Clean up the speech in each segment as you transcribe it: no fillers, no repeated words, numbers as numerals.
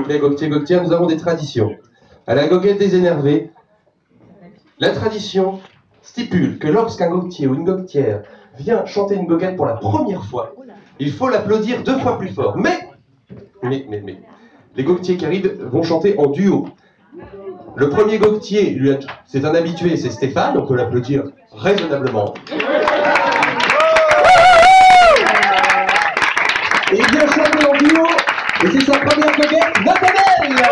Les goguetiers, goguetières, nous avons des traditions. À la goguette des énervés, la tradition stipule que lorsqu'un goguetier ou une goguetière vient chanter une goguette pour la première fois, il faut l'applaudir 2 fois plus fort. Mais, les goguetiers qui arrivent vont chanter en duo. Le premier goguetier, c'est un habitué, c'est Stéphane, on peut l'applaudir raisonnablement. Et il vient chanter en duo, et c'est sa première goguette, Nathanaël.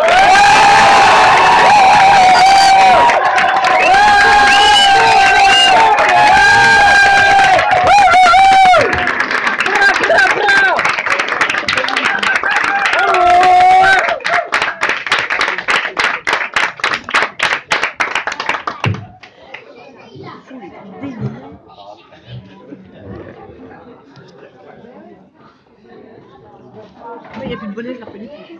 Il n'y a plus de bonnet, je ne la reconnais plus.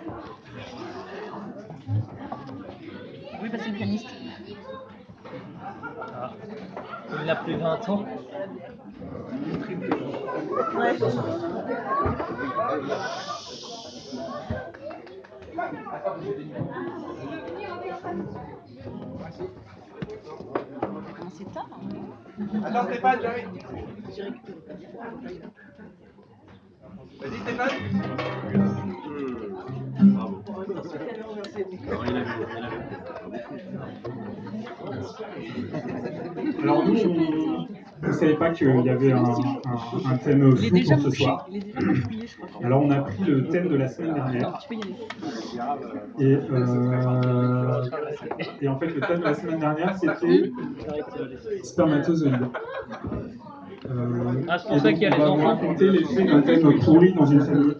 Oui, bah c'est le pianiste. Ah, il a plus 20 ans. Ouais. C'est tard. Attends Stéphane, j'arrive. Vas-y Stéphane. Bravo. Alors nous, on ne savait pas qu'il y avait un thème flou pour ce soir. Alors on a pris le thème de la semaine dernière. Et en fait le thème de la semaine dernière c'était spermatozoïdes. C'est pour ça qu'il y a les enfants. On va vous enfants. raconter l'effet d'un thème pourri dans une famille.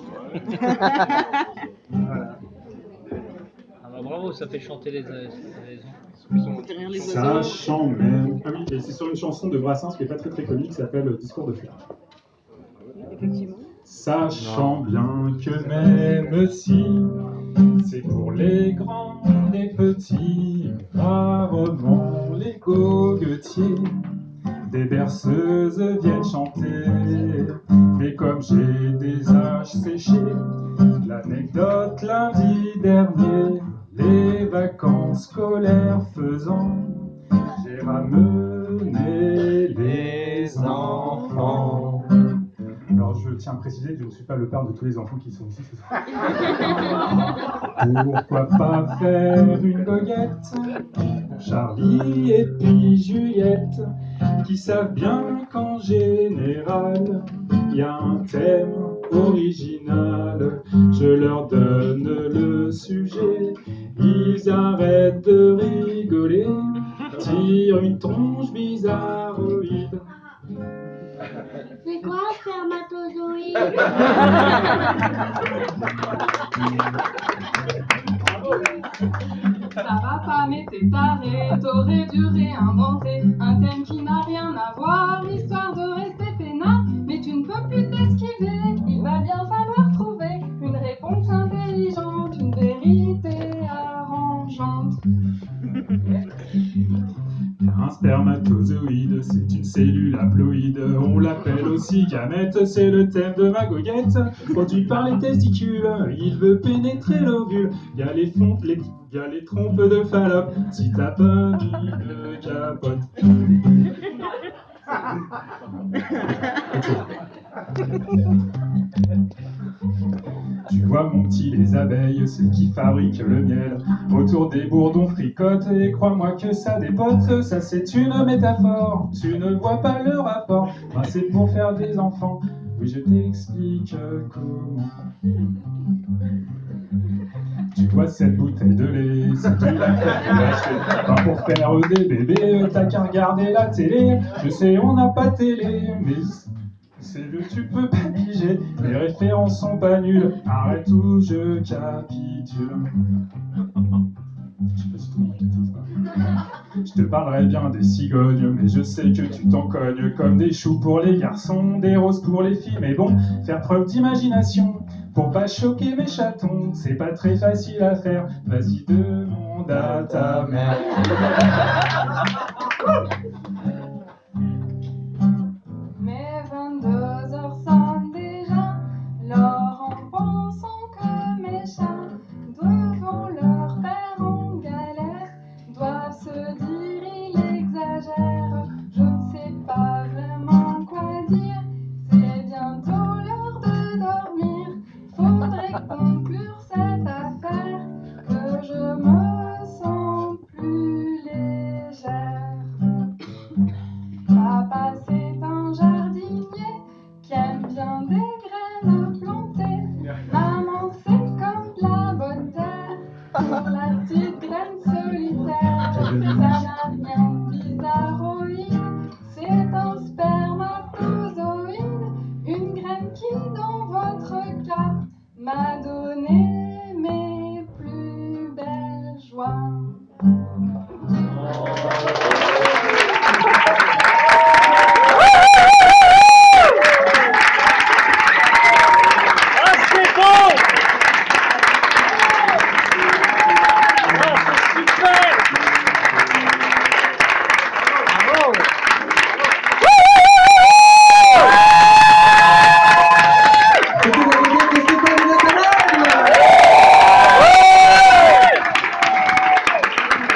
Voilà. Ah bah bravo, ça fait chanter les enfants. Sachant même. Ah oui, et c'est sur une chanson de Brassens qui n'est pas très très connue qui s'appelle Discours de fleurs. Effectivement. Sachant bien que même si c'est pour les grands, les petits, rarement les goguetiers, des berceuses viennent chanter. Mais comme j'ai des âges séchés, l'anecdote lundi dernier, les vacances scolaires faisant, j'ai ramené les enfants. Alors je tiens à préciser que je ne suis pas le père de tous les enfants qui sont ici ce soir. Pourquoi pas faire une goguette pour Charlie et puis Juliette, qui savent bien qu'en général, il y a un thème original. Je leur donne le sujet, ils arrêtent de rigoler, tirent une tronche bizarroïde. C'est quoi spermatozoïde? Ça va pas, mais t'es taré, t'aurais dû réinventer un thème qui n'a rien à voir, l'histoire de rester peinard, mais tu ne peux plus t'esquiver, il va bien falloir trouver une réponse intelligente, une vérité arrangeante. Un spermatozoïde, c'est une cellule haploïde, on l'appelle aussi gamète, c'est le thème de ma goguette. Produit par les testicules, il veut pénétrer l'ovule, il y a les trompes de Fallope, si t'as pas mis le capote. Tu vois mon petit, les abeilles, celles qui fabriquent le miel, autour des bourdons fricotent, et crois-moi que ça dépote, ça c'est une métaphore, tu ne vois pas le rapport, ben, c'est pour faire des enfants, oui je t'explique comment. Tu vois cette bouteille de lait, c'est du lait ben, pour faire des bébés, t'as qu'à regarder la télé, je sais on n'a pas de télé, mais... c'est vieux, tu peux pas piger, les références sont pas nulles, arrête ou je capitule. Je sais pas si tout le monde a capté ça. Je te parlerai bien des cigognes, mais je sais que tu t'en cognes, comme des choux pour les garçons, des roses pour les filles, mais bon, faire preuve d'imagination, pour pas choquer mes chatons, c'est pas très facile à faire, vas-y demande à ta mère. Mais 22h sonne déjà, l'or en pensant que mes chats Pour la